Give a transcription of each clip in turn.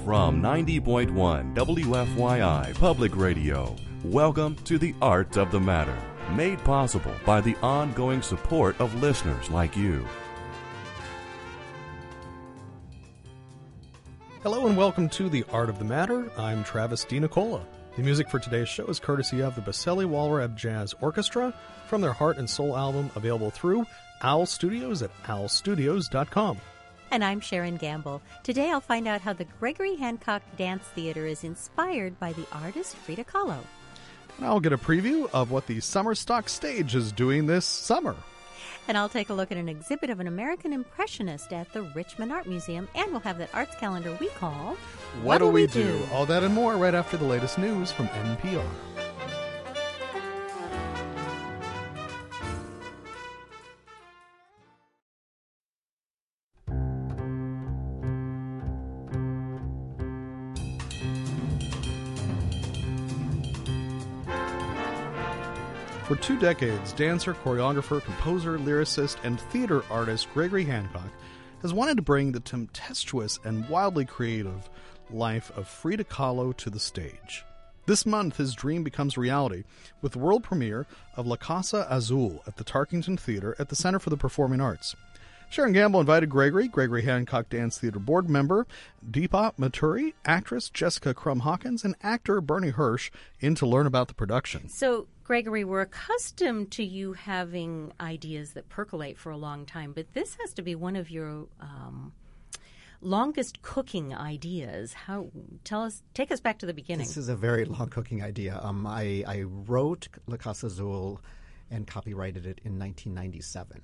From 90.1 WFYI Public Radio, welcome to The Art of the Matter, made possible by the ongoing support of listeners like you. Hello and welcome to The Art of the Matter. I'm Travis DiNicola. The music for today's show is courtesy of the Basseli Walrab Jazz Orchestra from their Heart and Soul album, available through Owl Studios at owlstudios.com. And I'm Sharon Gamble. Today I'll find out how the Gregory Hancock Dance Theater is inspired by the artist Frida Kahlo. And I'll get a preview of what the Summer Stock Stage is doing this summer. And I'll take a look at an exhibit of an American Impressionist at the Richmond Art Museum. And we'll have that arts calendar we call What'll We Do? All that and more right after the latest news from NPR. For 2 decades, dancer, choreographer, composer, lyricist, and theater artist Gregory Hancock has wanted to bring the tempestuous and wildly creative life of Frida Kahlo to the stage. This month, his dream becomes reality with the world premiere of La Casa Azul at the Tarkington Theater at the Center for the Performing Arts. Sharon Gamble invited Gregory Hancock Dance Theater board member Deepa Maturi, actress Jessica Crum-Hawkins, and actor Bernie Hirsch in to learn about the production. So, Gregory, we're accustomed to you having ideas that percolate for a long time, but this has to be one of your longest cooking ideas. Take us back to the beginning. This is a very long cooking idea. I wrote La Casa Azul and copyrighted it in 1997.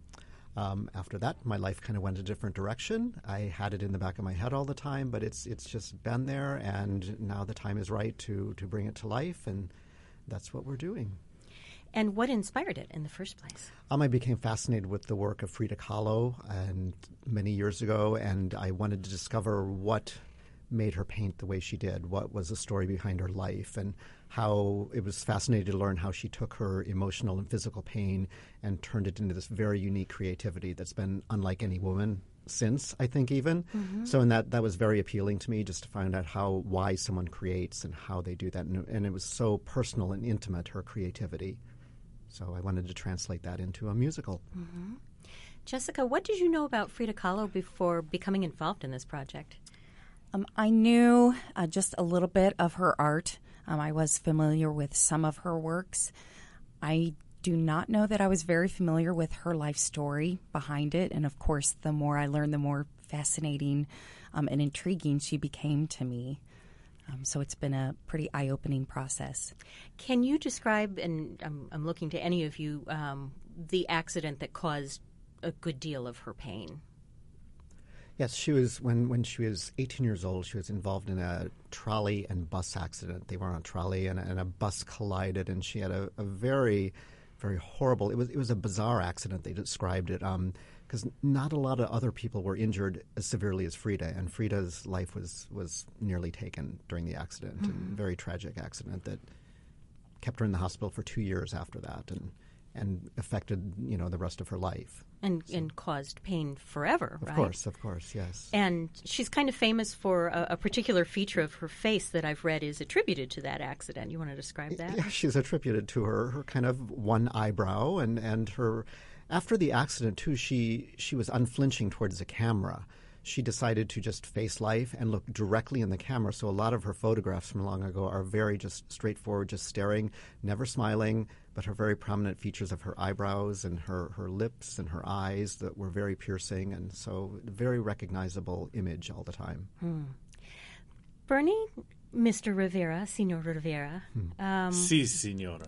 After that, my life kind of went a different direction. I had it in the back of my head all the time, but it's just been there, and now the time is right to bring it to life, and that's what we're doing. And what inspired it in the first place? I became fascinated with the work of Frida Kahlo many years ago, and I wanted to discover what made her paint the way she did, what was the story behind her life, and how it was fascinating to learn how she took her emotional and physical pain and turned it into this very unique creativity that's been unlike any woman since, I think, even. Mm-hmm. So that was very appealing to me, just to find out why someone creates and how they do that. And it was so personal and intimate, her creativity. So I wanted to translate that into a musical. Mm-hmm. Jessica, what did you know about Frida Kahlo before becoming involved in this project? I knew just a little bit of her art. I was familiar with some of her works. I do not know that I was very familiar with her life story behind it. And, of course, the more I learned, the more fascinating and intriguing she became to me. So it's been a pretty eye-opening process. Can you describe, and I'm looking to any of you, the accident that caused a good deal of her pain? Yes, she was when she was 18 years old. She was involved in a trolley and bus accident. They were on a trolley, and a bus collided, and she had a very, very horrible. It was a bizarre accident. They described it because not a lot of other people were injured as severely as Frida, and Frida's life was nearly taken during the accident. Mm-hmm. And very tragic accident that kept her in the hospital for 2 years after that, and affected the rest of her life. And caused pain forever, right? Of course, yes. And she's kind of famous for a particular feature of her face that I've read is attributed to that accident. You want to describe that? Yeah, she's attributed to her kind of one eyebrow, and her after the accident too. She was unflinching towards the camera. She decided to just face life and look directly in the camera. So a lot of her photographs from long ago are very just straightforward, just staring, never smiling, but her very prominent features of her eyebrows and her lips and her eyes that were very piercing, and so very recognizable image all the time. Bernie, Mr. Rivera, Senor Rivera. Si, senora.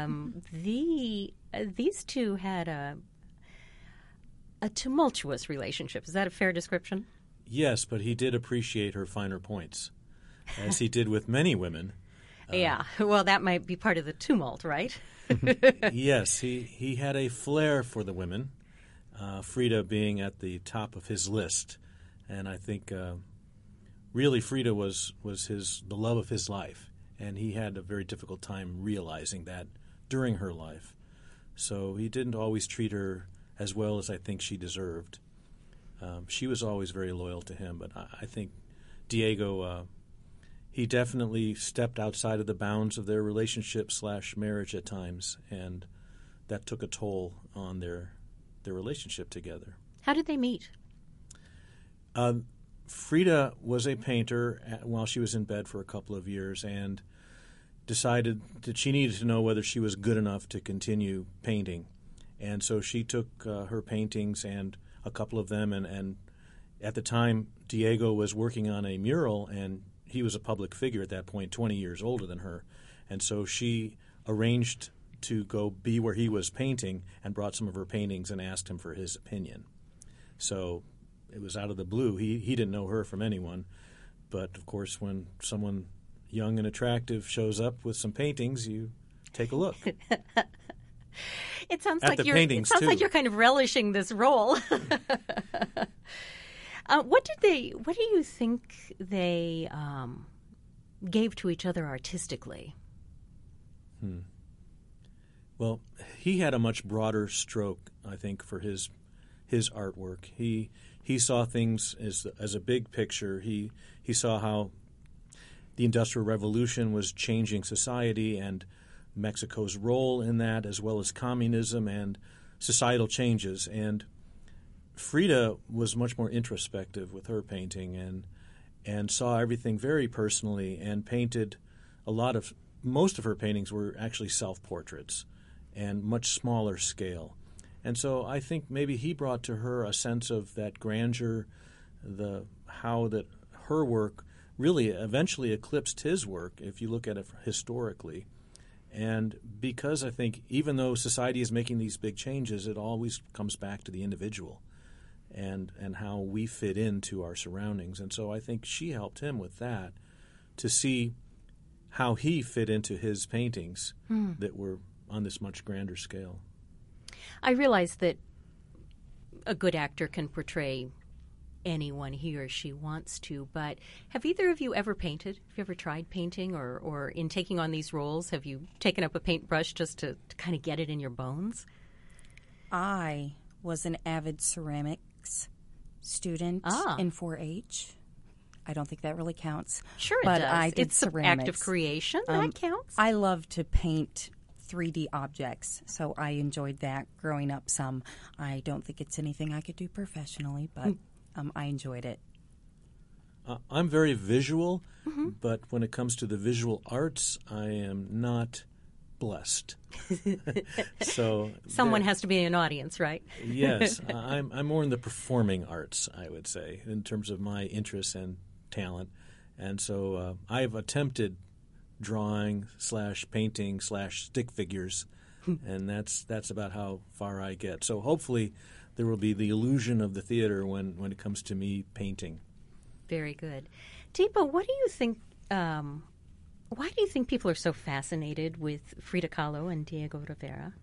These two had a tumultuous relationship. Is that a fair description? Yes, but he did appreciate her finer points, as he did with many women. Yeah, well, that might be part of the tumult, right? Yes, he had a flair for the women, Frida being at the top of his list. And I think really Frida was the love of his life, and he had a very difficult time realizing that during her life. So he didn't always treat her as well as I think she deserved. She was always very loyal to him, but I think Diego, he definitely stepped outside of the bounds of their relationship / marriage at times, and that took a toll on their relationship together. How did they meet? Frida was a painter while she was in bed for a couple of years and decided that she needed to know whether she was good enough to continue painting. And so she took her paintings and a couple of them, and at the time, Diego was working on a mural, and he was a public figure at that point, 20 years older than her. And so she arranged to go be where he was painting and brought some of her paintings and asked him for his opinion. So it was out of the blue. He didn't know her from anyone. But, of course, when someone young and attractive shows up with some paintings, you take a look. It sounds At like the you're. paintings, It sounds too. like you're kind of relishing this role. What do you think they gave to each other artistically? Well, he had a much broader stroke, I think, for his artwork. He saw things as a big picture. He saw how the Industrial Revolution was changing society and Mexico's role in that, as well as communism and societal changes. And Frida was much more introspective with her painting and saw everything very personally and painted most of her paintings were actually self-portraits and much smaller scale. And so I think maybe he brought to her a sense of that grandeur, how that her work really eventually eclipsed his work if you look at it historically. And because I think even though society is making these big changes, it always comes back to the individual and how we fit into our surroundings. And so I think she helped him with that, to see how he fit into his paintings that were on this much grander scale. I realize that a good actor can portray anyone he or she wants to, but have either of you ever painted? Have you ever tried painting, or in taking on these roles, have you taken up a paintbrush just to kind of get it in your bones? I was an avid ceramics student in 4-H. I don't think that really counts. Sure it but does. I did it's ceramics. An act of creation. That counts. I love to paint 3D objects, so I enjoyed that growing up some. I don't think it's anything I could do professionally, but I enjoyed it. I'm very visual, but when it comes to the visual arts, I am not blessed. So someone has to be an audience, right? Yes, I'm more in the performing arts, I would say, in terms of my interests and talent. And so I've attempted drawing / painting / stick figures, and that's about how far I get. So hopefully there will be the illusion of the theater when it comes to me painting. Very good. Deepa, what do you think? Why do you think people are so fascinated with Frida Kahlo and Diego Rivera?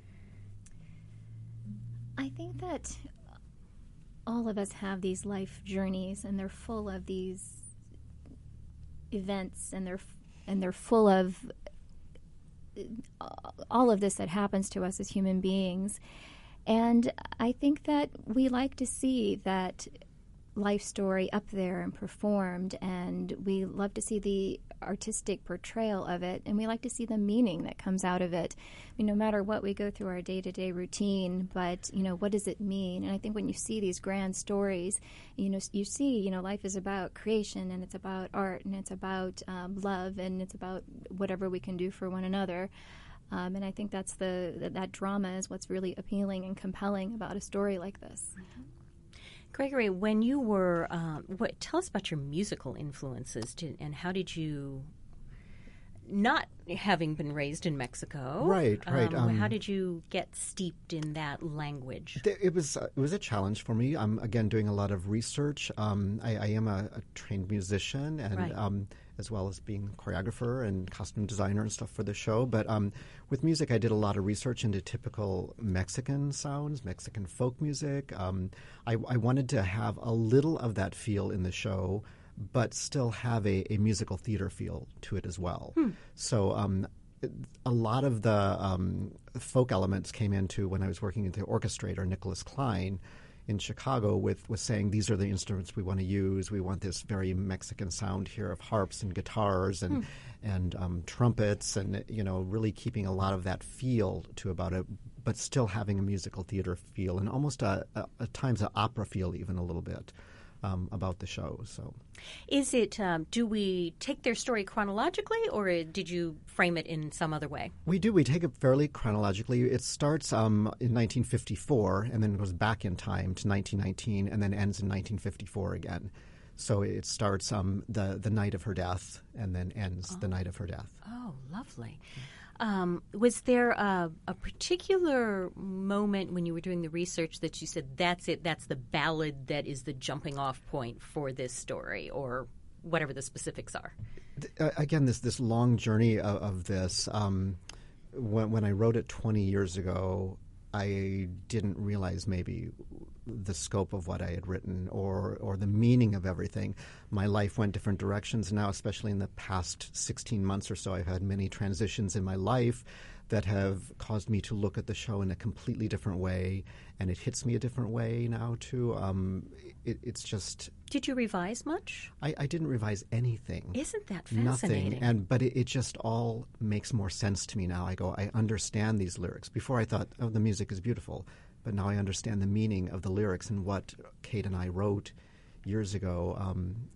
I think that all of us have these life journeys, and they're full of these events, and they're full of all of this that happens to us as human beings. And I think that we like to see that life story up there and performed, and we love to see the artistic portrayal of it, and we like to see the meaning that comes out of it. I mean, no matter what, we go through our day-to-day routine, but, what does it mean? And I think when you see these grand stories, you see, life is about creation, and it's about art, and it's about love, and it's about whatever we can do for one another. And I think that's that drama is what's really appealing and compelling about a story like this. Gregory, when you were, tell us about your musical influences, and how did you, not having been raised in Mexico, right? How did you get steeped in that language? It was a challenge for me. I'm again doing a lot of research. I am a trained musician, and right. As well as being choreographer and costume designer and stuff for the show. But with music, I did a lot of research into typical Mexican sounds, Mexican folk music. I wanted to have a little of that feel in the show, but still have a musical theater feel to it as well. So a lot of the folk elements came into when I was working with the orchestrator, Nicholas Klein. in Chicago with saying these are the instruments we want to use. We want this very Mexican sound here of harps and guitars and trumpets, and really keeping a lot of that feel to about it, but still having a musical theater feel and almost at times an opera feel even a little bit about the show. So, is it? Do we take their story chronologically, or did you frame it in some other way? We do. We take it fairly chronologically. It starts in 1954 and then goes back in time to 1919 and then ends in 1954 again. So it starts the night of her death and then ends the night of her death. Oh, lovely. Was there a particular moment when you were doing the research that you said, that's it, that's the ballad that is the jumping off point for this story, or whatever the specifics are? Again, this long journey of this, when I wrote it 20 years ago, I didn't realize maybe the scope of what I had written or the meaning of everything. My life went different directions now, especially in the past 16 months or so. I've had many transitions in my life that have caused me to look at the show in a completely different way, and it hits me a different way now, too. It's just... Did you revise much? I didn't revise anything. Isn't that fascinating? Nothing. But it just all makes more sense to me now. I understand these lyrics. Before I thought, the music is beautiful. But now I understand the meaning of the lyrics, and what Kate and I wrote years ago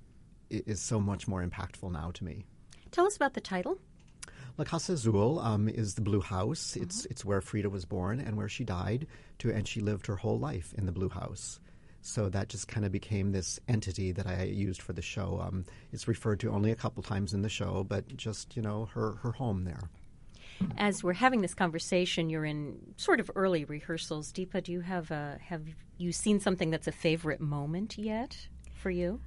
is so much more impactful now to me. Tell us about the title. La Casa Azul is the Blue House. It's where Frida was born and where she died, and she lived her whole life in the Blue House. So that just kind of became this entity that I used for the show. It's referred to only a couple times in the show, but just, her home there. As we're having this conversation, you're in sort of early rehearsals. Deepa, do you have you seen something that's a favorite moment yet for you?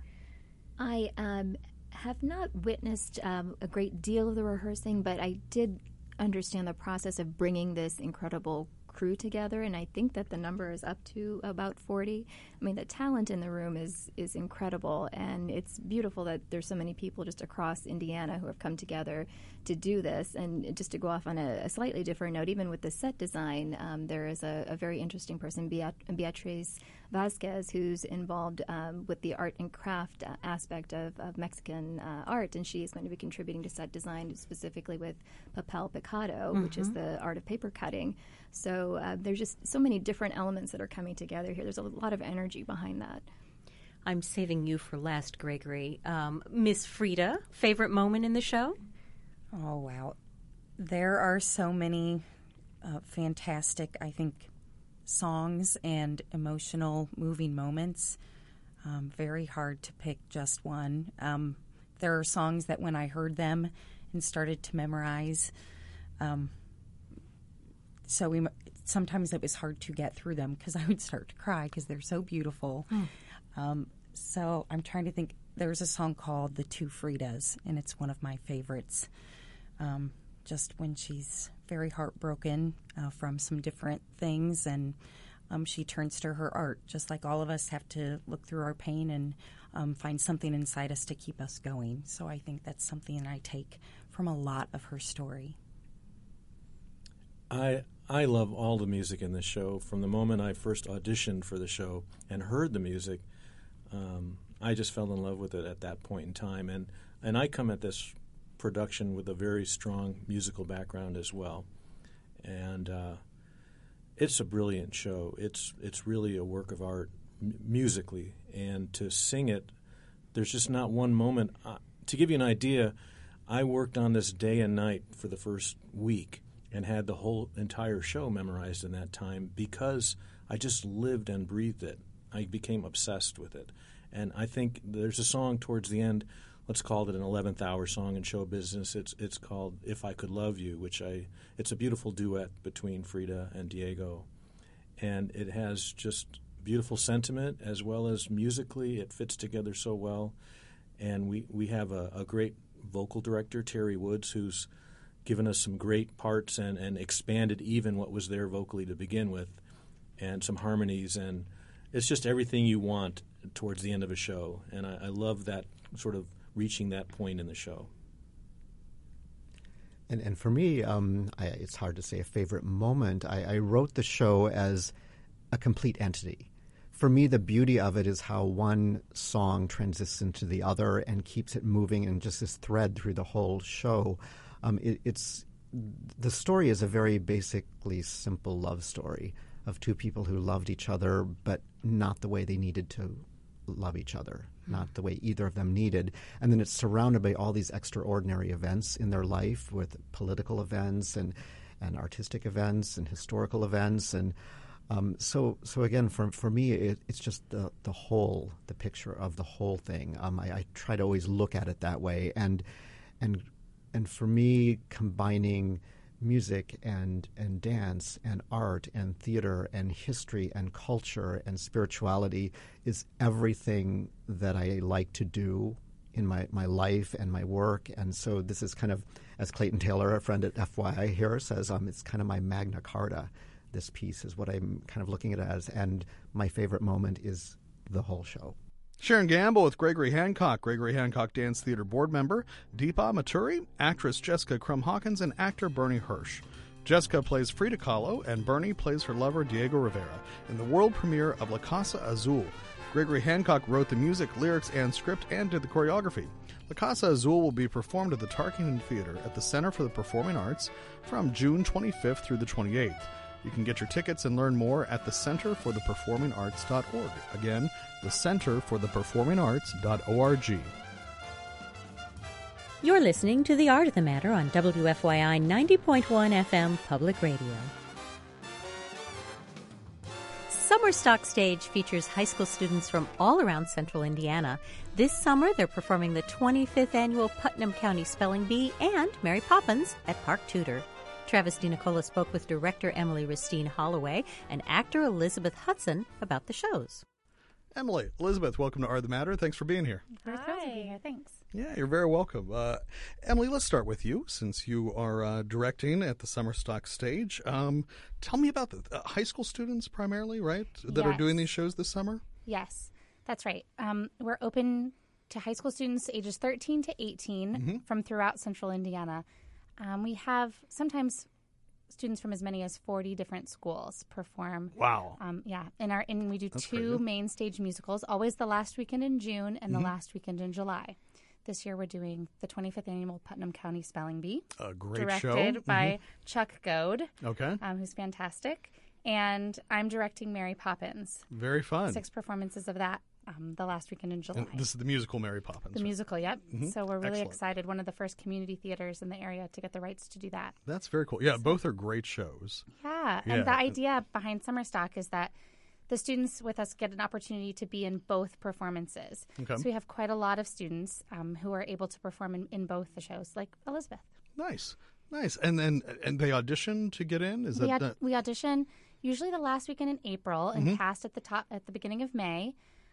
I have not witnessed a great deal of the rehearsing, but I did understand the process of bringing this incredible crew together, and I think that the number is up to about 40. I mean, the talent in the room is incredible, and it's beautiful that there's so many people just across Indiana who have come together to do this. And just to go off on a slightly different note, even with the set design, there is a very interesting person, Beatriz Vasquez, who's involved with the art and craft aspect of Mexican art, and she is going to be contributing to set design specifically with papel picado, which is the art of paper cutting. So there's just so many different elements that are coming together here. There's a lot of energy behind that. I'm saving you for last, Gregory. Miss Frida, favorite moment in the show? Oh, wow. There are so many fantastic, I think, songs and emotional, moving moments. Very hard to pick just one. There are songs that when I heard them and started to memorize, sometimes it was hard to get through them because I would start to cry because they're so beautiful. So I'm trying to think. There's a song called The Two Fridas, and it's one of my favorites. Just when she's very heartbroken from some different things, and she turns to her art, just like all of us have to look through our pain and find something inside us to keep us going. So I think that's something I take from a lot of her story. I love all the music in this show. From the moment I first auditioned for the show and heard the music, I just fell in love with it at that point in time. And I come at this production with a very strong musical background as well. And it's a brilliant show. It's really a work of art musically. And to sing it, there's just not one moment. To give you an idea, I worked on this day and night for the first week and had the whole entire show memorized in that time because I just lived and breathed it. I became obsessed with it. And I think there's a song towards the end, let's call it an 11th hour song in show business. It's called If I Could Love You, it's a beautiful duet between Frida and Diego. And it has just beautiful sentiment as well as musically. It fits together so well. And we have a great vocal director, Terry Woods, who's given us some great parts and expanded even what was there vocally to begin with, and some harmonies. And it's just everything you want towards the end of a show. And I love that sort of reaching that point in the show. And for me, it's hard to say a favorite moment. I wrote the show as a complete entity. for me, the beauty of it is how one song transitions into the other and keeps it moving, and just this thread through the whole show. The story is a very basically simple love story of two people who loved each other, but not the way they needed to love each other, not the way either of them needed. And then it's surrounded by all these extraordinary events in their life, with political events and artistic events and historical events. And so again, for me, it's just the picture of the whole thing. I try to always look at it that way. And for me, combining music and dance and art and theater and history and culture and spirituality is everything that I like to do in my life and my work. And so this is kind of, as Clayton Taylor, a friend at FYI here, says, it's kind of my Magna Carta. This piece is what I'm kind of looking at it as. And my favorite moment is the whole show. Sharon Gamble with Gregory Hancock Dance Theater board member Deepa Maturi, actress Jessica Crum-Hawkins, and actor Bernie Hirsch. Jessica plays Frida Kahlo, and Bernie plays her lover Diego Rivera in the world premiere of La Casa Azul. Gregory Hancock wrote the music, lyrics, and script, and did the choreography. La Casa Azul will be performed at the Tarkington Theater at the Center for the Performing Arts from June 25th through the 28th. You can get your tickets and learn more at the centerfortheperformingarts.org. Again, the centerfortheperformingarts.org. You're listening to The Art of the Matter on WFYI 90.1 FM Public Radio. Summer Stock Stage features high school students from all around central Indiana. This summer, they're performing the 25th annual Putnam County Spelling Bee and Mary Poppins at Park Tudor. Travis DiNicola spoke with director Emily Ristine Holloway and actor Elizabeth Hudson about the shows. Emily, Elizabeth, welcome to Art of the Matter. Thanks for being here. We're thrilled to be here. Thanks. Yeah, you're very welcome. Emily, let's start with you, since you are directing at the Summer Stock Stage. Tell me about the high school students primarily, right, that are doing these shows this summer? Yes, that's right. We're open to high school students ages 13 to 18 from throughout central Indiana. We have sometimes students from as many as 40 different schools perform. Wow. And we do That's two crazy. Main stage musicals, always the last weekend in June and the last weekend in July. This year we're doing the 25th annual Putnam County Spelling Bee. A great show. Directed by Chuck Goad, who's fantastic. And I'm directing Mary Poppins. Very fun. 6 performances of that. The last weekend in July. And this is the musical Mary Poppins. The musical, yep. Mm-hmm. So we're really Excellent. excited. One of the first community theaters in the area to get the rights to do that. That's very cool. Yeah, both are great shows. Yeah, and the idea behind Summer Stock is that the students with us get an opportunity to be in both performances. Okay. So we have quite a lot of students who are able to perform in both the shows, like Elizabeth. Nice. And they audition to get in? We audition usually the last weekend in April and cast at the beginning of May.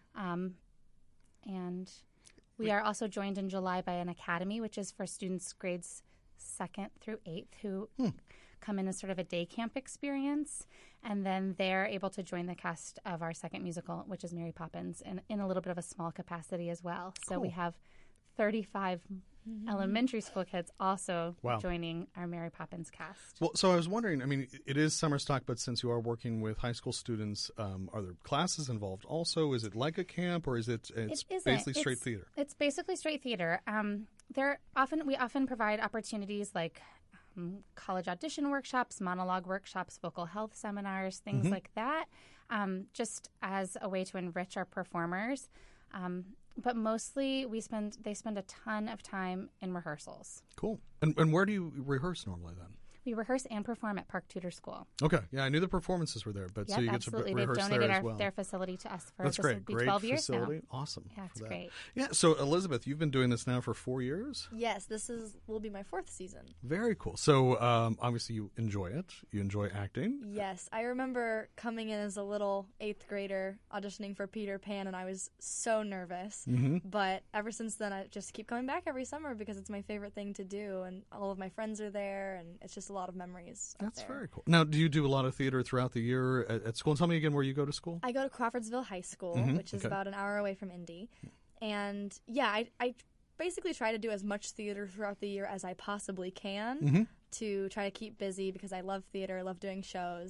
And we are also joined in July by an academy, which is for students grades 2nd through 8th who come in as sort of a day camp experience. And then they're able to join the cast of our second musical, which is Mary Poppins, in a little bit of a small capacity as well. So we have 35 elementary school kids also joining our Mary Poppins cast. Well, so I was wondering, I mean, it is Summer Stock, but since you are working with high school students, are there classes involved also? Is it like a camp, or is it's basically straight theater? It's basically straight theater. We often provide opportunities like college audition workshops, monologue workshops, vocal health seminars, things like that, just as a way to enrich our performers. But mostly they spend a ton of time in rehearsals. Cool. And where do you rehearse normally then? We rehearse and perform at Park Tudor School. Okay. Yeah, I knew the performances were there, but so you get to rehearse there as well. They've donated their facility to us for That's great. Will be 12 great years facility. now. Awesome. Yeah, it's great. Yeah, so Elizabeth, you've been doing this now for 4 years? Yes, will be my 4th season. Very cool. So obviously you enjoy it. You enjoy acting. Yes. I remember coming in as a little 8th grader auditioning for Peter Pan, and I was so nervous. But ever since then, I just keep coming back every summer because it's my favorite thing to do, and all of my friends are there, and it's just a lot of memories. That's very cool. Now, do you do a lot of theater throughout the year at school? And tell me again where you go to school. I go to Crawfordsville High School, which is about an hour away from Indy. And, yeah, I basically try to do as much theater throughout the year as I possibly can to try to keep busy because I love theater, I love doing shows.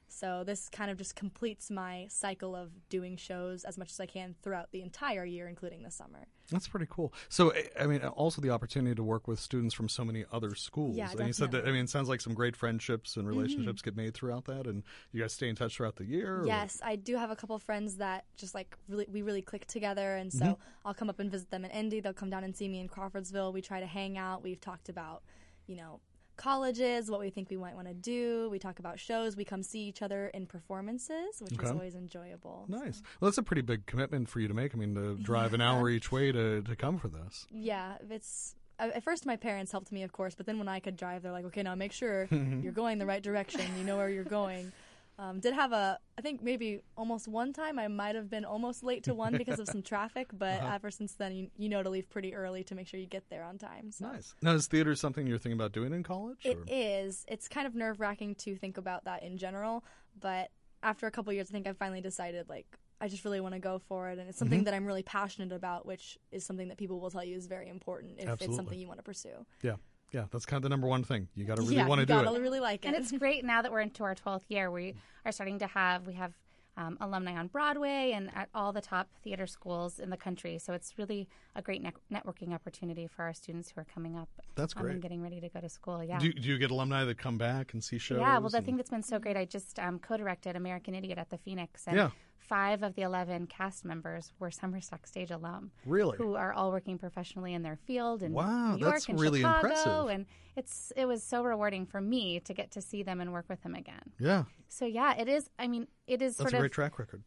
So this kind of just completes my cycle of doing shows as much as I can throughout the entire year, including the summer. That's pretty cool. So, I mean, also the opportunity to work with students from so many other schools. Yeah, and you said that, I definitely. mean, it sounds like some great friendships and relationships get made throughout that, and you guys stay in touch throughout the year? Or? Yes, I do have a couple friends that just like we really click together, and so I'll come up and visit them in Indy. They'll come down and see me in Crawfordsville. We try to hang out. We've talked about, colleges, what we think we might want to do. We talk about shows. We come see each other in performances, which is always enjoyable. Nice. Well, that's a pretty big commitment for you to make. I mean, to drive an hour each way to come for this. Yeah, it's at first my parents helped me, of course, but then when I could drive, they're like, okay, now make sure you're going the right direction. You know where you're going. Did have I think maybe almost one time I might have been almost late to one because of some traffic, but ever since then, you know to leave pretty early to make sure you get there on time. So. Nice. Now, is theater something you're thinking about doing in college? It is. It's kind of nerve-wracking to think about that in general, but after a couple years, I think I finally decided, I just really want to go for it, and it's something that I'm really passionate about, which is something that people will tell you is very important if it's something you want to pursue. Yeah. Yeah, that's kind of the number one thing. You got to really want to do it. You got to really like it. And it's great now that we're into our 12th year. We are starting to we have alumni on Broadway and at all the top theater schools in the country. So it's really a great networking opportunity for our students who are coming up. That's great. And getting ready to go to school. Yeah. Do you get alumni that come back and see shows? Yeah. Well, the thing that's been so great, I just co-directed American Idiot at the Phoenix, and 5 of the 11 cast members were Summer Stock Stage alum. Really? Who are all working professionally in their field in wow, New York that's and really Chicago, impressive. and it was so rewarding for me to get to see them and work with them again. Yeah. So yeah, it is. I mean, it is that's sort a great track record.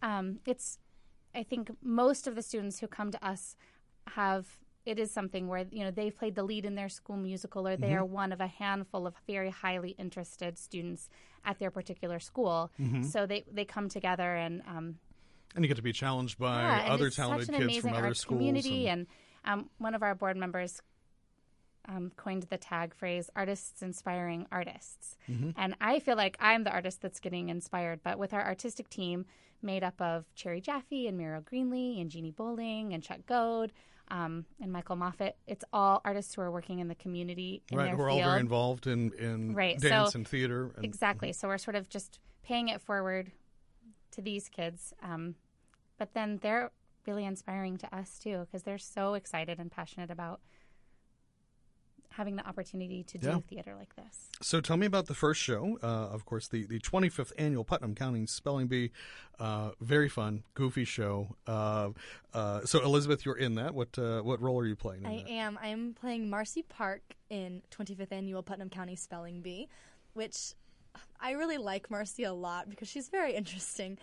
I think most of the students who come to us it is something where they've played the lead in their school musical, or they are one of a handful of very highly interested students at their particular school. So they come together and you get to be challenged by other talented kids from other schools. Community, and one of our board members coined the tag phrase "artists inspiring artists," and I feel like I'm the artist that's getting inspired. But with our artistic team, made up of Cherry Jaffe and Muriel Greenlee and Jeannie Bowling and Chuck Goad and Michael Moffat, it's all artists who are working in the community in their who are field. all very involved in dance and theater. Exactly. So we're sort of just paying it forward to these kids, but then they're really inspiring to us too, because they're so excited and passionate about having the opportunity to do theater like this. So tell me about the first show, of course, the 25th annual Putnam County Spelling Bee. Very fun, goofy show. So Elizabeth, you're in that. What role are you playing in I that? am. I'm playing Marcy Park in 25th annual Putnam County Spelling Bee, which I really like Marcy a lot because she's very interesting.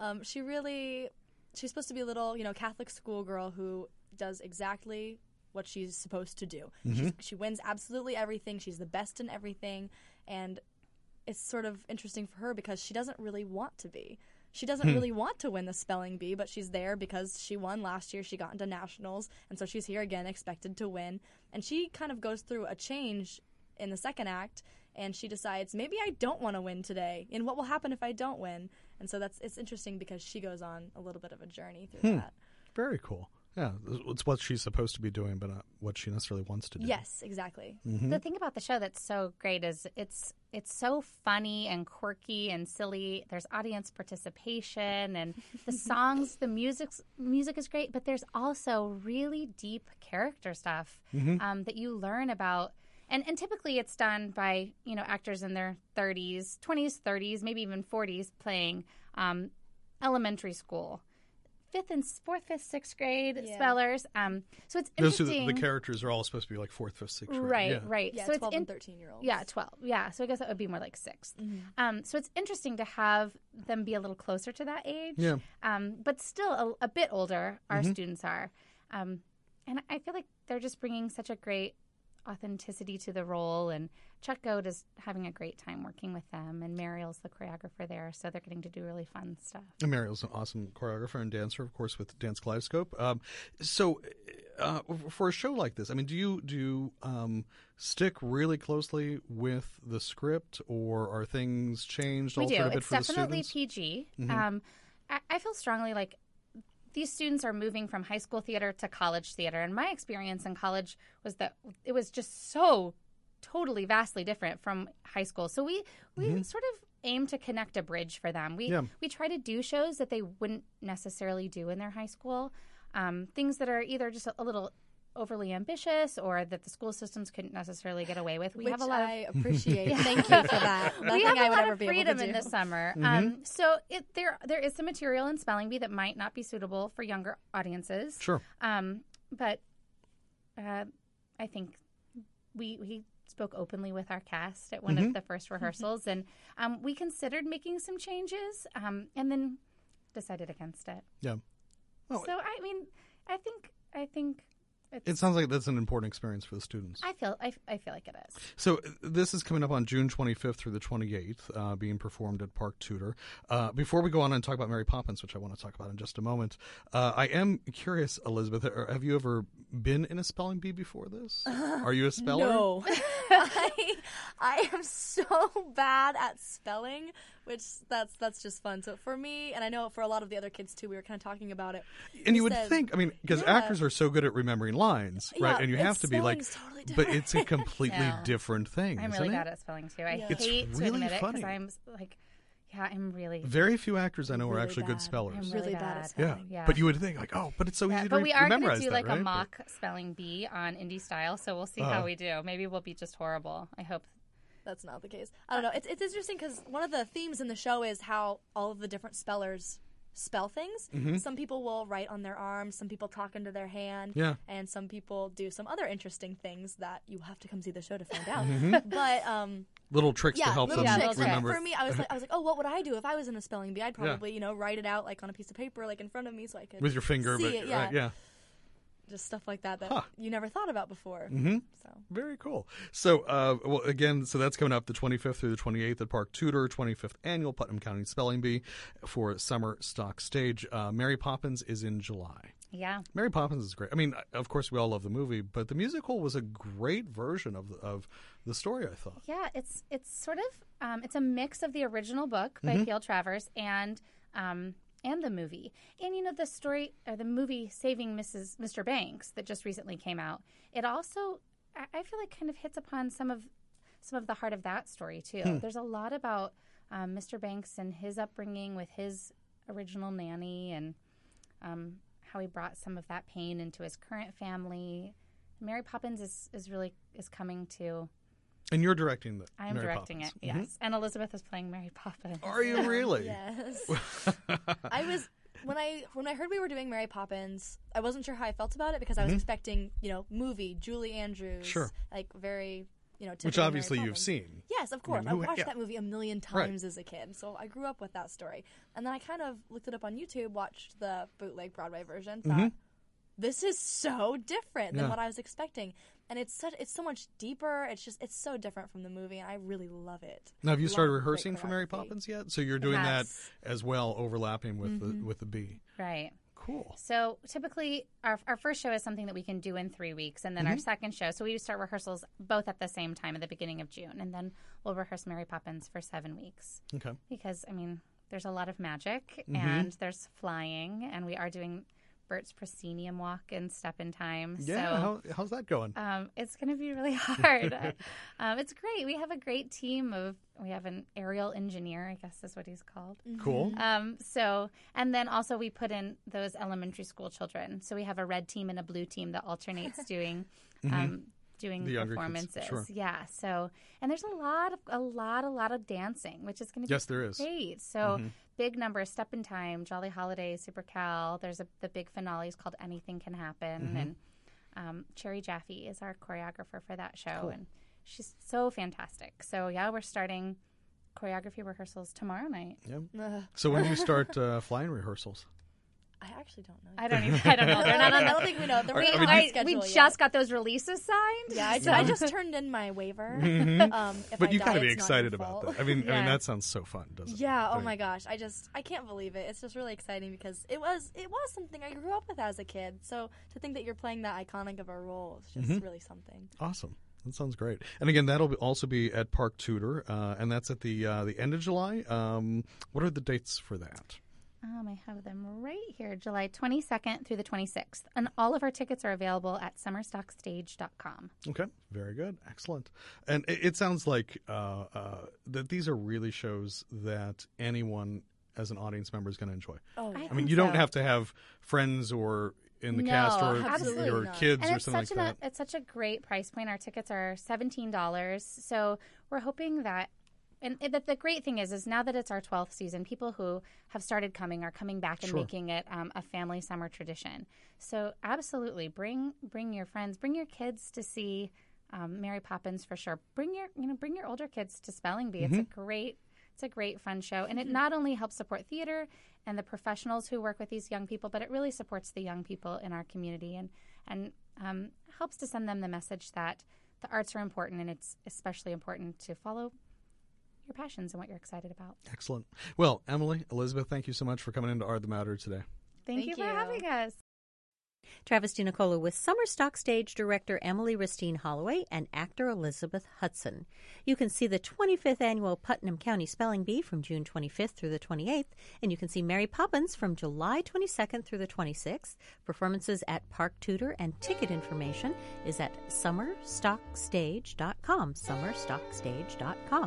She's supposed to be a little, Catholic schoolgirl who does exactly what she's supposed to do. She wins absolutely everything. She's the best in everything. And it's sort of interesting for her because she doesn't really want to be. She doesn't really want to win the spelling bee, but she's there because she won last year. She got into nationals, and so she's here again, expected to win. And she kind of goes through a change in the second act, and she decides, maybe I don't want to win today, and what will happen if I don't win? And so it's interesting because she goes on a little bit of a journey through that. Very cool. Yeah, it's what she's supposed to be doing, but not what she necessarily wants to do. Yes, exactly. The thing about the show that's so great is it's so funny and quirky and silly. There's audience participation, and the songs, the music is great, but there's also really deep character stuff that you learn about. And typically it's done by, actors in their 30s, 20s, 30s, maybe even 40s playing elementary school. 4th, 5th, 6th grade spellers. So it's interesting. The characters are all supposed to be like 4th, 5th, 6th grade. Right. Yeah, so 12 and 13-year-olds. Yeah, 12. Yeah, so I guess that would be more like 6th. So it's interesting to have them be a little closer to that age. Yeah. But still a bit older, our students are. And I feel like they're just bringing such a great authenticity to the role, and Chuck Goad is having a great time working with them, and Mariel's the choreographer there, so they're getting to do really fun stuff. And Mariel's an awesome choreographer and dancer, of course, with Dance Kaleidoscope. So for a show like this, I mean, do you stick really closely with the script, or are things changed, altered a bit It's for the students? definitely PG. I feel strongly like these students are moving from high school theater to college theater. And my experience in college was that it was just so totally vastly different from high school. So we sort of aim to connect a bridge for them. We try to do shows that they wouldn't necessarily do in their high school, things that are either just a little overly ambitious or that the school systems couldn't necessarily get away with. We have a lot I appreciate. Thank you for that. we have I a would lot ever of be able freedom to in do. the summer. So there is some material in Spelling Bee that might not be suitable for younger audiences. Sure. But I think we spoke openly with our cast at one of the first rehearsals, and we considered making some changes, and then decided against it. Yeah. Oh, So I mean, I think it sounds like that's an important experience for the students. I feel like it is. So this is coming up on June 25th through the 28th, being performed at Park Tudor. Before we go on and talk about Mary Poppins, which I want to talk about in just a moment, I am curious, Elizabeth, have you ever been in a spelling bee before this? Are you a speller? No. I am so bad at spelling, which that's just fun. So for me, and I know for a lot of the other kids too, we were kind of talking about it. And you would think, I mean, because actors are so good at remembering lines, right? And you have to be like, totally but it's a completely No. different thing. I'm isn't really it? bad at spelling too. I It's hate to really admit it funny. because I'm like, I'm really Very few actors I know are Really actually good bad. spellers. I'm really really bad at bad. spelling. Yeah. But you would think like, oh, but it's so easy to But we are going memorize to do that, like right? a mock spelling bee on Indie Style, so we'll see how we do. Maybe we'll be just horrible. I hope. That's not the case. I don't know. It's interesting because one of the themes in the show is how all of the different spellers spell things. Mm-hmm. Some people will write on their arms, some people talk into their hand, Yeah. and some people do some other interesting things that you have to come see the show to find out. Mm-hmm. But Little tricks to help little them tricks. remember. For me, I was like, oh, what would I do if I was in a spelling bee? I'd probably, write it out like on a piece of paper, like in front of me, so I could With your finger, see but it. Yeah, yeah. just stuff like that Huh. you never thought about before. Mm-hmm. So. Very cool. So, well, again, so that's coming up the 25th through the 28th at Park Tudor, 25th Annual Putnam County Spelling Bee for Summer Stock Stage. Mary Poppins is in July. Yeah. Mary Poppins is great. I mean, of course, we all love the movie, but the musical was a great version of the story, I thought. Yeah, it's sort of it's a mix of the original book by P.L. Travers and the movie. And the story or the movie Saving Mr. Banks that just recently came out. It also I feel like kind of hits upon some of the heart of that story too. There's a lot about Mr. Banks and his upbringing with his original nanny and how he brought some of that pain into his current family. Mary Poppins is coming to. And you're directing the I'm Mary directing Poppins. it, yes. And Elizabeth is playing Mary Poppins. Are you really? Yes. I was when I heard we were doing Mary Poppins, I wasn't sure how I felt about it because I was expecting, movie, Julie Andrews, Sure. like very, typical Which Mary obviously you've Poppins. seen. Yes, of course. I who- watched yeah. that movie a million times as a kid, so I grew up with that story. And then I kind of looked it up on YouTube, watched the bootleg Broadway version, thought, this is so different than Yeah. what I was expecting. And it's so much deeper. It's so different from the movie, and I really love it. Now, have you started Love great rehearsing for Mary choreography. Poppins yet? So you're doing that Yes. as well, overlapping with the bee. Right. Cool. So typically our first show is something that we can do in 3 weeks, and then our second show, so we start rehearsals both at the same time at the beginning of June, and then we'll rehearse Mary Poppins for 7 weeks. Okay. Because, there's a lot of magic, and there's flying, and we are doing Bert's proscenium walk in Step in Time. Yeah. So, How's that going? it's going to be really hard. It's great. We have a great team we have an aerial engineer, I guess is what he's called. Cool. And then also we put in those elementary school children. So we have a red team and a blue team that alternates doing The younger kids, performances. sure. Yeah. So, and there's a lot of dancing, which is going to be Yes, there is. great. So big numbers, Step in Time, Jolly Holiday, Super Cal. There's the big finale is called Anything Can Happen. And Cherry Jaffe is our choreographer for that show. Cool. And she's so fantastic. So yeah, we're starting choreography rehearsals tomorrow night. Yeah. So when do you start flying rehearsals? I actually don't know. I don't know. They're not on I don't think we know. They're not on the we schedule just yet. got those releases signed. Yeah, I just turned in my waiver. If But I you die, gotta be it's not excited your about fault. that. I mean, Yeah. that sounds so fun, doesn't it? Yeah. I Oh mean, my gosh. I can't believe it. It's just really exciting because it was something I grew up with as a kid. So to think that you're playing that iconic of a role is just really something. Awesome. That sounds great. And again, that'll also be at Park Tudor, and that's at the end of July. What are the dates for that? I have them right here, July 22nd through the 26th. And all of our tickets are available at summerstockstage.com. Okay, very good. Excellent. And it sounds like that these are really shows that anyone as an audience member is going to enjoy. Oh, I mean, you don't have to have friends or in the cast or absolutely your not. kids And or something like that. It's such a great price point. Our tickets are $17. So we're hoping that, and the great thing is now that it's our 12th season, people who have started coming are coming back and Sure. making it a family summer tradition. So absolutely, bring your friends, bring your kids to see Mary Poppins for sure. Bring your older kids to Spelling Bee. It's a great fun show, and it not only helps support theater and the professionals who work with these young people, but it really supports the young people in our community and helps to send them the message that the arts are important, and it's especially important to follow your passions and what you're excited about. Excellent. Well, Emily, Elizabeth, thank you so much for coming into Art of the Matter today. Thank you for having us. Travis DiNicola with Summer Stock Stage director Emily Ristine Holloway and actor Elizabeth Hudson. You can see the 25th Annual Putnam County Spelling Bee from June 25th through the 28th, and you can see Mary Poppins from July 22nd through the 26th. Performances at Park Tudor, and ticket information is at summerstockstage.com, summerstockstage.com.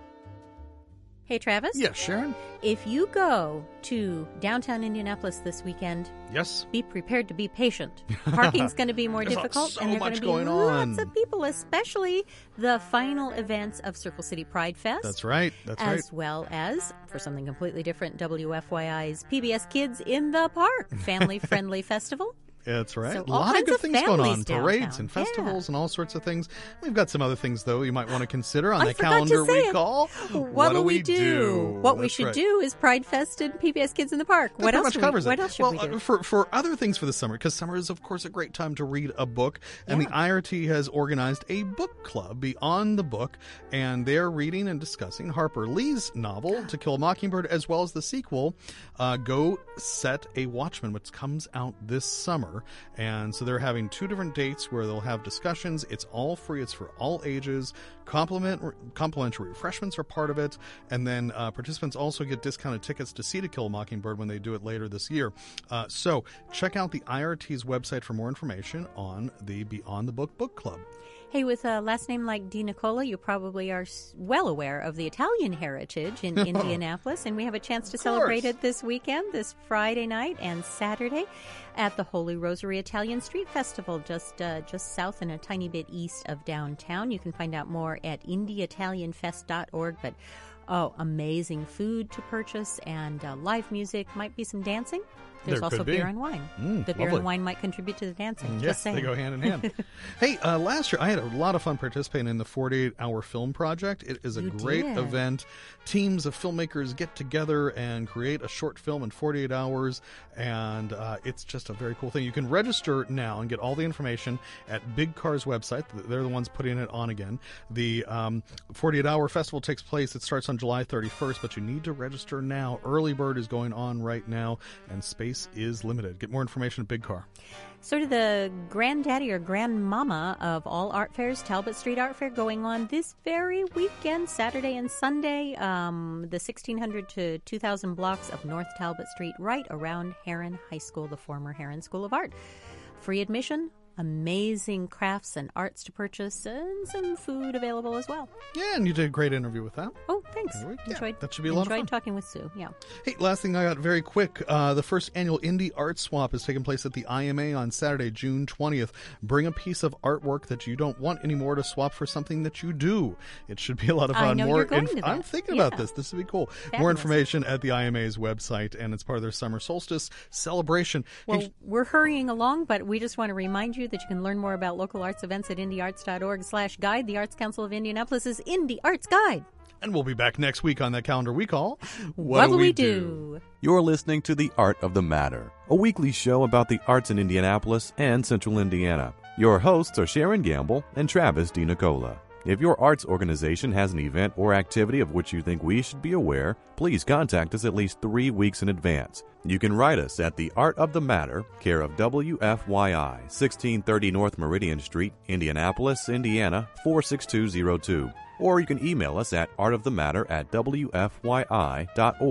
Hey, Travis? Yes, Sharon? If you go to downtown Indianapolis this weekend, Yes. be prepared to be patient. Parking's going to be more There's difficult, so and there are going much to be going lots on. of people, especially the final events of Circle City Pride Fest. That's right. That's right. As well as, for something completely different, WFYI's PBS Kids in the Park, family-friendly festival. That's right. So a all lot of kinds good of things going on. families Parades downtown. and festivals Yeah. and all sorts of things. We've got some other things, though, you might want to consider on I the forgot calendar to say it. recall. What'll we do? What we That's should right. do is Pride Fest and PBS Kids in the Park. That What pretty else much should covers we, it. What else should well, we do? for other things for the summer, because summer is, of course, a great time to read a book, and Yeah. the IRT has organized a book club, Beyond the Book, and they're reading and discussing Harper Lee's novel, To Kill a Mockingbird, as well as the sequel, Go Set a Watchman, which comes out this summer. And so they're having two different dates where they'll have discussions. It's all free. It's for all ages. Complimentary refreshments are part of it. And then participants also get discounted tickets to see To Kill a Mockingbird when they do it later this year. So check out the IRT's website for more information on the Beyond the Book Book Club. Hey, with a last name like DiNicola, you probably are well aware of the Italian heritage in Indianapolis, and we have a chance to celebrate it this weekend, this Friday night and Saturday, at the Holy Rosary Italian Street Festival, just south and a tiny bit east of downtown. You can find out more at indiaitalianfest.org, but amazing food to purchase and live music, might be some dancing. There's There also could be. beer and wine. The beer lovely. and wine might contribute to the dancing. Yes, Just saying. they go hand in hand. Hey, last year I had a lot of fun participating in the 48-hour film project. It is a great did. event. Teams of filmmakers get together and create a short film in 48 hours, and it's just a very cool thing. You can register now and get all the information at Big Car's website. They're the ones putting it on again. The 48-hour festival takes place. It starts on July 31st, but you need to register now. Early Bird is going on right now, and space is limited. Get more information at Big Car. Sort of the granddaddy or grandmama of all art fairs, Talbot Street Art Fair, going on this very weekend, Saturday and Sunday, the 1,600 to 2,000 blocks of North Talbot Street, right around Heron High School, the former Heron School of Art. Free admission, amazing crafts and arts to purchase, and some food available as well. Yeah, and you did a great interview with that. Oh, thanks. Yeah, that should be a lot of fun. Enjoyed talking with Sue, yeah. Hey, last thing I got very quick. The first annual Indie Art Swap is taking place at the IMA on Saturday, June 20th. Bring a piece of artwork that you don't want anymore to swap for something that you do. It should be a lot of fun. I know you're going to that. I'm thinking about this. This would be cool. Fabulous. More information at the IMA's website, and it's part of their summer solstice celebration. Well, Hey, we're hurrying along, but we just want to remind you that you can learn more about local arts events at indiearts.org/guide. The Arts Council of Indianapolis' Indie Arts Guide. and we'll be back next week on that calendar we call What'll We Do? You're listening to The Art of the Matter, a weekly show about the arts in Indianapolis and Central Indiana. Your hosts are Sharon Gamble and Travis DiNicola. If your arts organization has an event or activity of which you think we should be aware, please contact us at least 3 weeks in advance. You can write us at The Art of the Matter, care of WFYI, 1630 North Meridian Street, Indianapolis, Indiana, 46202. Or you can email us at artofthematter@wfyi.org.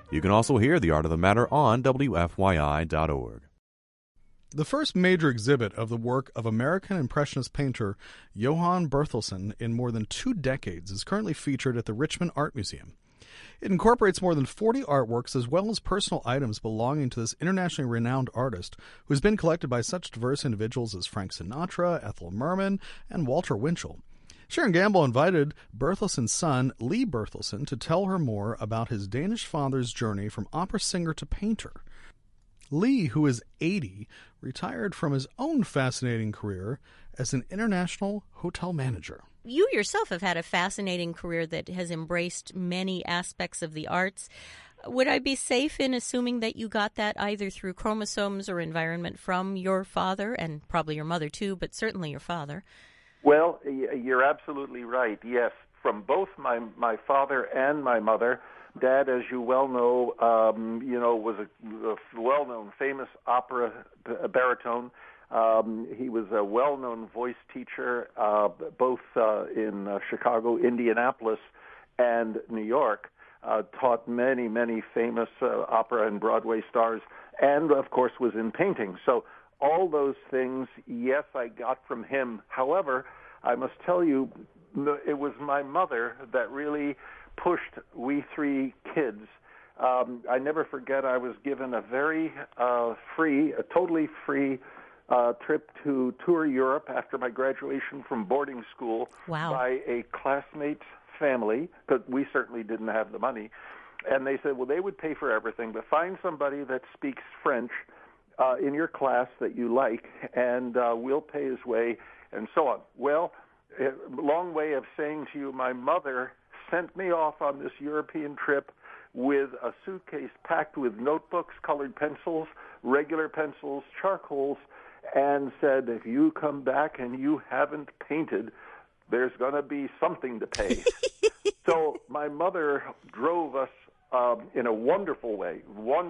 You can also hear The Art of the Matter on WFYI.org. The first major exhibit of the work of American Impressionist painter Johann Berthelsen in more than 2 decades is currently featured at the Richmond Art Museum. It incorporates more than 40 artworks as well as personal items belonging to this internationally renowned artist, who has been collected by such diverse individuals as Frank Sinatra, Ethel Merman, and Walter Winchell. Sharon Gamble invited Berthelsen's son, Lee Berthelsen, to tell her more about his Danish father's journey from opera singer to painter. Lee, who is 80, retired from his own fascinating career as an international hotel manager. You yourself have had a fascinating career that has embraced many aspects of the arts. Would I be safe in assuming that you got that either through chromosomes or environment from your father, and probably your mother too, but certainly your father? Well, you're absolutely right. Yes, from both my father and my mother. Dad, as you well know, was a well-known, famous opera baritone. He was a well-known voice teacher, both in Chicago, Indianapolis, and New York. Taught many, many famous opera and Broadway stars, and of course was in painting. So all those things, yes, I got from him. However, I must tell you, it was my mother that really pushed we 3 kids. I never forget, I was given a very totally free trip to tour Europe after my graduation from boarding school. Wow. By a classmate's family, because we certainly didn't have the money. And they said, well, they would pay for everything, but find somebody that speaks French in your class that you like, and we'll pay his way, and so on. Well, long way of saying to you, my mother sent me off on this European trip with a suitcase packed with notebooks, colored pencils, regular pencils, charcoals, and said, if you come back and you haven't painted, there's going to be something to pay. So my mother drove us in a wonderful way.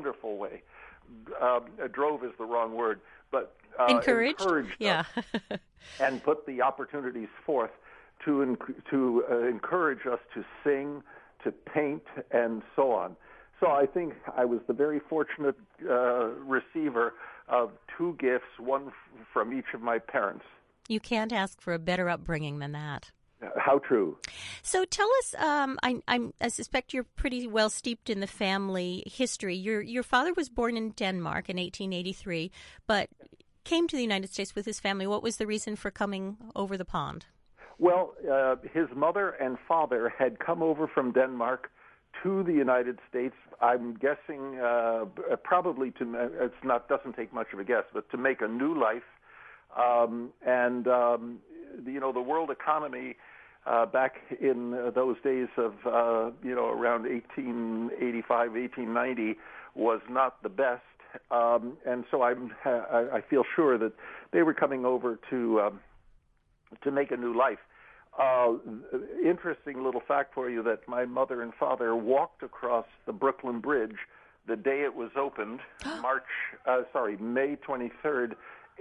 Drove is the wrong word, but encouraged yeah. us and put the opportunities forth to encourage us to sing, to paint, and so on. So I think I was the very fortunate receiver of 2 gifts, one from each of my parents. You can't ask for a better upbringing than that. How true. So tell us, I suspect you're pretty well steeped in the family history. Your father was born in Denmark in 1883, but came to the United States with his family. What was the reason for coming over the pond? Well, his mother and father had come over from Denmark to the United States. I'm guessing probably doesn't take much of a guess, but to make a new life. The world economy back in those days of around 1885, 1890 was not the best, and so I feel sure that they were coming over to make a new life. Interesting little fact for you that my mother and father walked across the Brooklyn Bridge the day it was opened, May 23rd,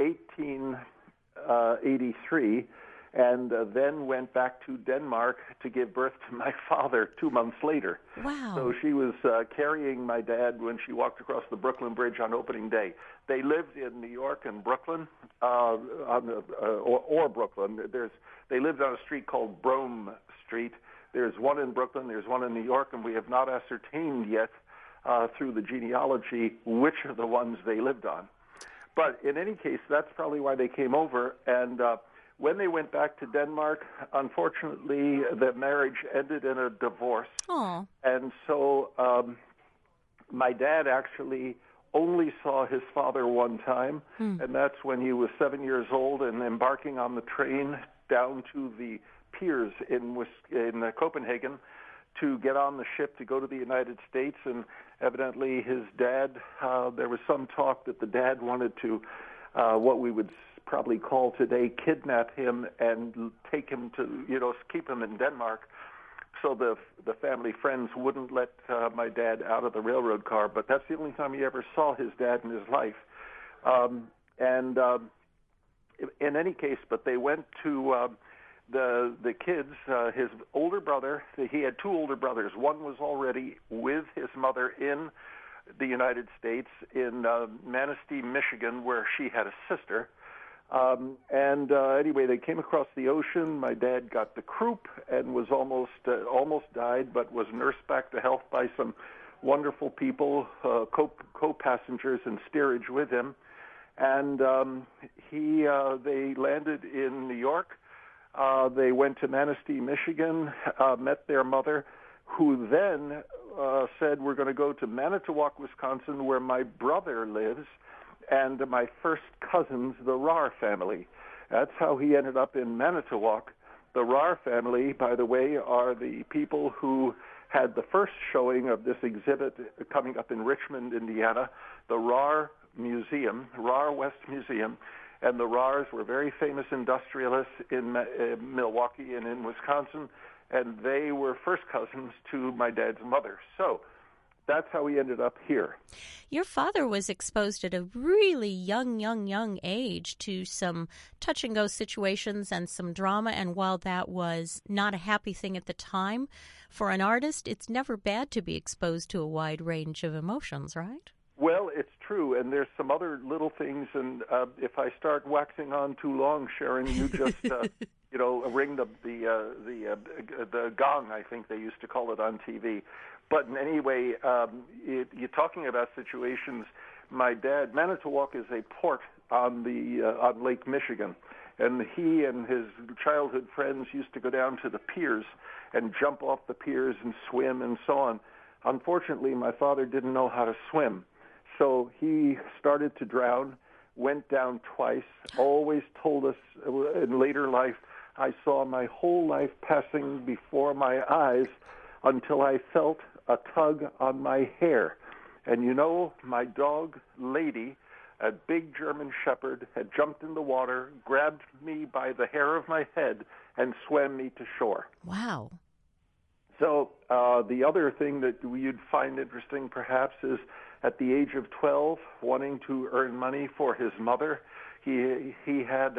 1883, and then went back to Denmark to give birth to my father 2 months later. Wow. So she was carrying my dad when she walked across the Brooklyn Bridge on opening day. They lived in New York and Brooklyn, or Brooklyn. They lived on a street called Brome Street. There's one in Brooklyn, there's one in New York, and we have not ascertained yet through the genealogy which of the ones they lived on. But in any case, that's probably why they came over. And when they went back to Denmark, unfortunately, the marriage ended in a divorce. Aww. And so my dad actually only saw his father one time, and that's when he was 7 years old and embarking on the train down to the piers in Copenhagen to get on the ship to go to the United States. And evidently his dad, there was some talk that the dad wanted to, what we would probably call today, kidnap him and take him to, keep him in Denmark. So the family friends wouldn't let my dad out of the railroad car, but that's the only time he ever saw his dad in his life. In any case, but they went to the kids, his older brother, he had two older brothers. One was already with his mother in the United States, in Manistee, Michigan, where she had a sister. Anyway, they came across the ocean. My dad got the croup and was almost died, but was nursed back to health by some wonderful people, co-passengers in steerage with him. And they landed in New York. They went to Manistee, Michigan, met their mother, who then said, we're going to go to Manitowoc, Wisconsin, where my brother lives, and my first cousins, the Rahr family. That's how he ended up in Manitowoc. The Rahr family, by the way, are the people who had the first showing of this exhibit coming up in Richmond, Indiana, the Rahr Museum, Rahr West Museum. And the Rahrs were very famous industrialists in Milwaukee and in Wisconsin, and they were first cousins to my dad's mother. So that's how he ended up here. Your father was exposed at a really young age to some touch-and-go situations and some drama, and while that was not a happy thing at the time, for an artist, it's never bad to be exposed to a wide range of emotions, right? Well, it's true, and there's some other little things, and if I start waxing on too long, Sharon, you just ring the gong. I think they used to call it on TV. But in any way, you're talking about situations. My dad, Manitowoc is a port on Lake Michigan, and he and his childhood friends used to go down to the piers and jump off the piers and swim and so on. Unfortunately, my father didn't know how to swim. So he started to drown, went down twice, always told us in later life, I saw my whole life passing before my eyes until I felt a tug on my hair. And my dog, Lady, a big German shepherd, had jumped in the water, grabbed me by the hair of my head, and swam me to shore. Wow. So the other thing that you'd find interesting perhaps is at the age of 12, wanting to earn money for his mother, he had,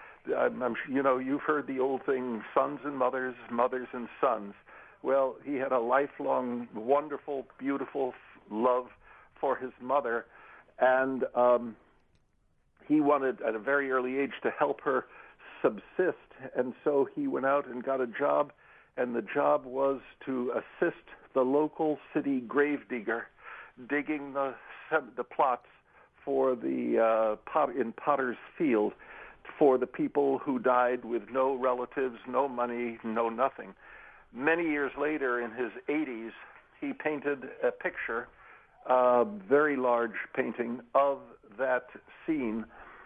you've heard the old thing, sons and mothers, mothers and sons. Well, he had a lifelong, wonderful, beautiful love for his mother, and he wanted at a very early age to help her subsist, and so he went out and got a job, and the job was to assist the local city gravedigger digging the plots for in Potter's Field for the people who died with no relatives, no money, no nothing. Many years later, in his 80s, he painted a picture, a very large painting of that scene.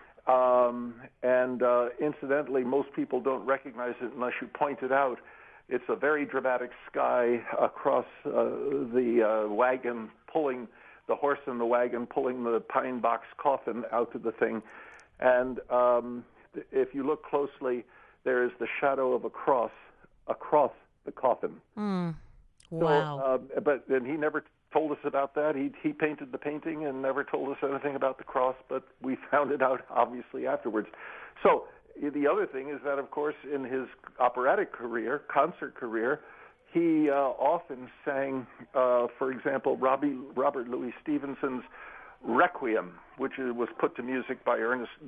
Incidentally, most people don't recognize it unless you point it out. It's a very dramatic sky across the wagon pulling the horse and the wagon pulling the pine box coffin out of the thing. And if you look closely, there is the shadow of a cross across the coffin. Wow. So, but then he never told us about that. He painted the painting and never told us anything about the cross, but we found it out obviously afterwards. So the other thing is that, of course, in his operatic career, concert career, he often sang, for example, Robert Louis Stevenson's Requiem, which was put to music by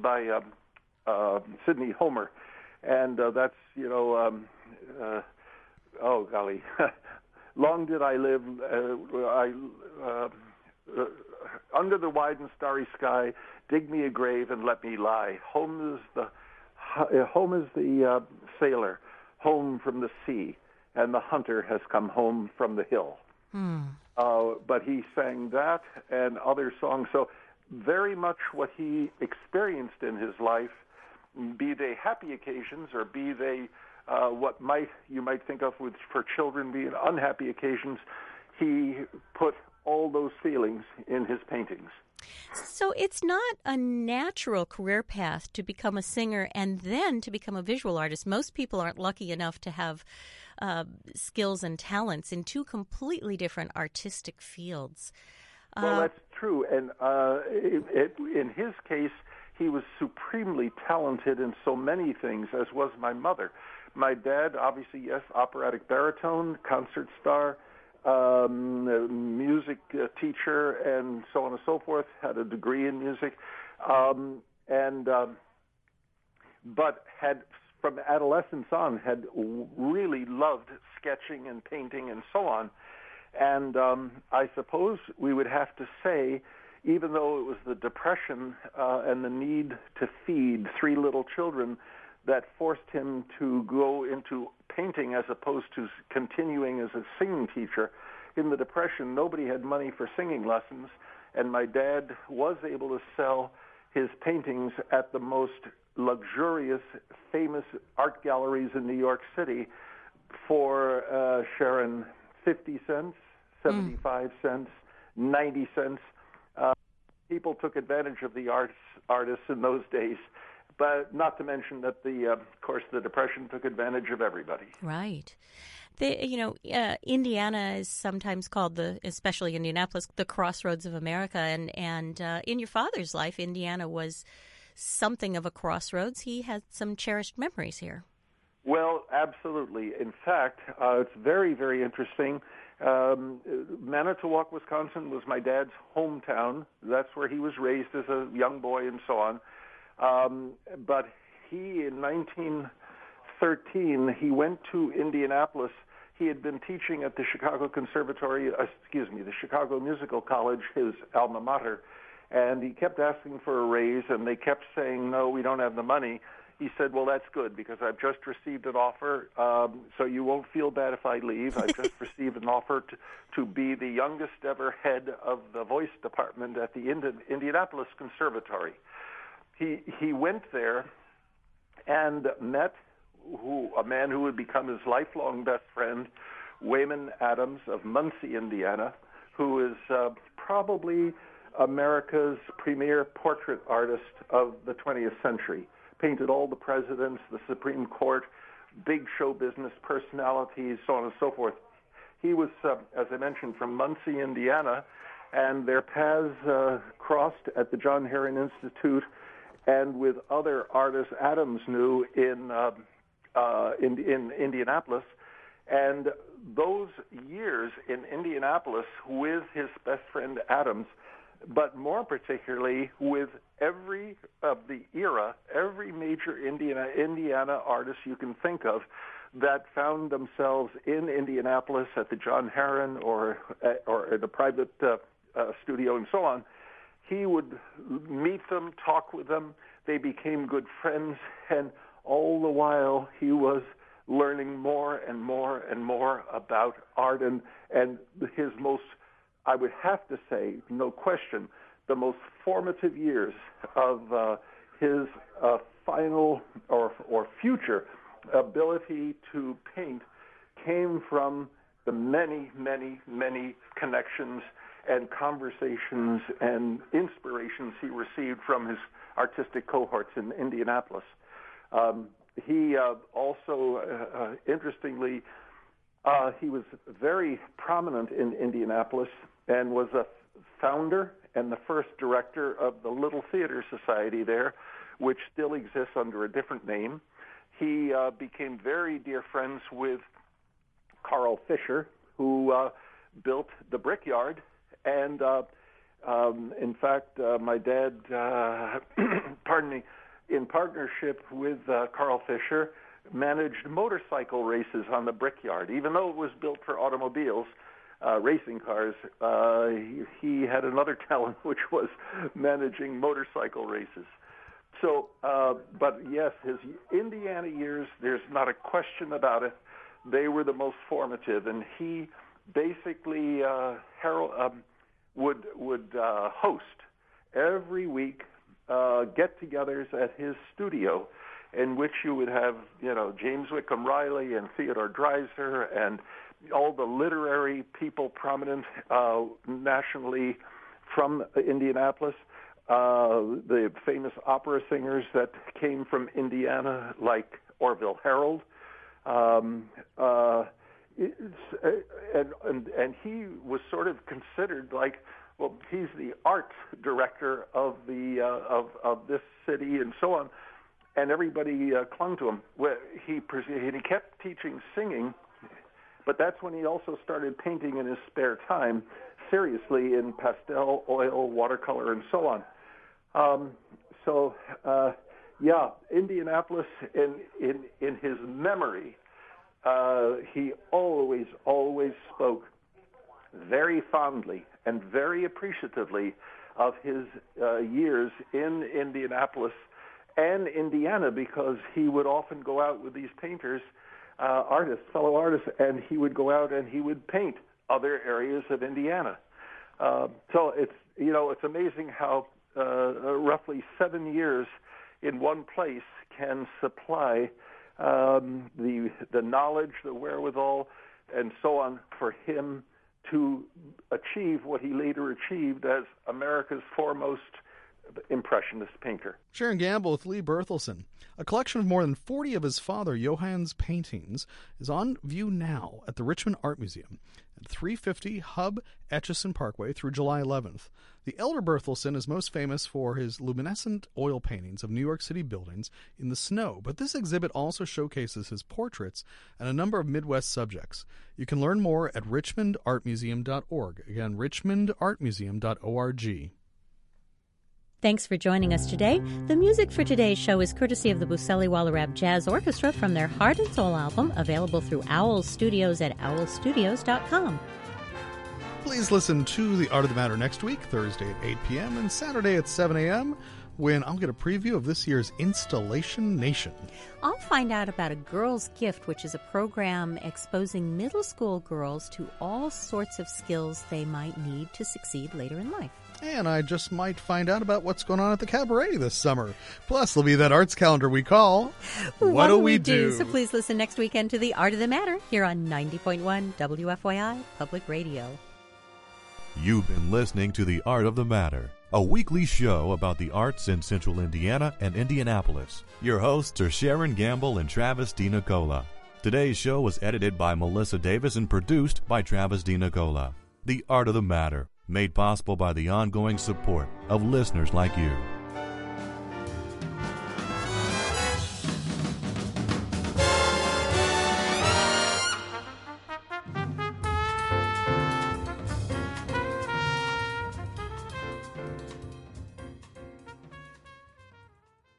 Sidney Homer, and that's oh golly, long did I live. Under the wide and starry sky, dig me a grave and let me lie. Home is the sailor, home from the sea, and the hunter has come home from the hill. But he sang that and other songs. So very much what he experienced in his life, be they happy occasions or be they what you might think of for children being unhappy occasions, he put all those feelings in his paintings. So it's not a natural career path to become a singer and then to become a visual artist. Most people aren't lucky enough to have skills and talents in two completely different artistic fields. Well, that's true. And in his case, he was supremely talented in so many things, as was my mother. My dad, obviously, yes, operatic baritone, concert star, music teacher, and so on and so forth, had a degree in music, but had, from adolescence on, had really loved sketching and painting and so on. And I suppose we would have to say, even though it was the Depression and the need to feed 3 little children that forced him to go into painting as opposed to continuing as a singing teacher, in the Depression, nobody had money for singing lessons, and my dad was able to sell his paintings at the most luxurious, famous art galleries in New York City for, Sharon, 50 cents, 75 cents, 90 cents. People took advantage of the artists in those days, but not to mention that of course, the Depression took advantage of everybody. Right. Indiana is sometimes called, especially Indianapolis, the crossroads of America. And in your father's life, Indiana was something of a crossroads. He had some cherished memories here. Well, absolutely. In fact, it's very, very interesting. Manitowoc, Wisconsin was my dad's hometown. That's where he was raised as a young boy and so on. But he, in 1913, he went to Indianapolis. He had been teaching at the Chicago the Chicago Musical College, his alma mater, and he kept asking for a raise, and they kept saying, no, we don't have the money. He said, well, that's good, because I've just received an offer, so you won't feel bad if I leave. I've just received an offer to be the youngest ever head of the voice department at the Indianapolis Conservatory. He went there and met a man who would become his lifelong best friend, Wayman Adams of Muncie, Indiana, who is probably America's premier portrait artist of the 20th century. Painted all the presidents, the Supreme Court, big show business personalities, so on and so forth. He was, as I mentioned, from Muncie, Indiana, and their paths crossed at the John Herron Institute and with other artists Adams knew in Indianapolis. And those years in Indianapolis with his best friend Adams, but more particularly with every of the era, every major Indiana artist you can think of that found themselves in Indianapolis at the John Herron or at a private studio and so on, he would meet them, talk with them. They became good friends, and all the while he was learning more and more and more about art, and his most, I would have to say, no question, the most formative years of his final or future ability to paint came from the many, many, many connections and conversations and inspirations he received from his artistic cohorts in Indianapolis. He also, interestingly, he was very prominent in Indianapolis and was a founder and the first director of the Little Theater Society there, which still exists under a different name. He became very dear friends with Carl Fisher, who built the Brickyard. And in fact, my dad, pardon me, in partnership with Carl Fisher, managed motorcycle races on the Brickyard. Even though it was built for automobiles, racing cars, he had another talent, which was managing motorcycle races. So, but yes, his Indiana years, there's not a question about it. They were the most formative, and he basically would host every week get-togethers at his studio, in which you would have, James Whitcomb Riley and Theodore Dreiser and all the literary people prominent nationally from Indianapolis, the famous opera singers that came from Indiana, like Orville Harold, and he was sort of considered like well, he's the arts director of the of this city and so on, and everybody clung to him. He kept teaching singing, but that's when he also started painting in his spare time, seriously, in pastel, oil, watercolor, and so on. Indianapolis, in his memory, he always spoke very fondly and very appreciatively of his years in Indianapolis and Indiana, because he would often go out with these painters, fellow artists, and he would go out and he would paint other areas of Indiana. So it's amazing how roughly 7 years in one place can supply the knowledge, the wherewithal, and so on for him to achieve what he later achieved as America's foremost Impressionist painter. Sharon Gamble with Lee Berthelsen. A collection of more than 40 of his father, Johann's paintings, is on view now at the Richmond Art Museum at 350 Hub Etchison Parkway through July 11th. The elder Berthelsen is most famous for his luminescent oil paintings of New York City buildings in the snow, but this exhibit also showcases his portraits and a number of Midwest subjects. You can learn more at richmondartmuseum.org. Again, richmondartmuseum.org. Thanks for joining us today. The music for today's show is courtesy of the Buseli Wallerab Jazz Orchestra from their Heart and Soul album, available through Owl Studios at owlstudios.com. Please listen to The Art of the Matter next week, Thursday at 8 p.m. and Saturday at 7 a.m., when I'll get a preview of this year's Installation Nation. I'll find out about A Girl's Gift, which is a program exposing middle school girls to all sorts of skills they might need to succeed later in life. And I just might find out about what's going on at the Cabaret this summer. Plus, there'll be that arts calendar we call What Do We Do? So please listen next weekend to The Art of the Matter here on 90.1 WFYI Public Radio. You've been listening to The Art of the Matter, a weekly show about the arts in Central Indiana and Indianapolis. Your hosts are Sharon Gamble and Travis DiNicola. Today's show was edited by Melissa Davis and produced by Travis DiNicola. The Art of the Matter, made possible by the ongoing support of listeners like you.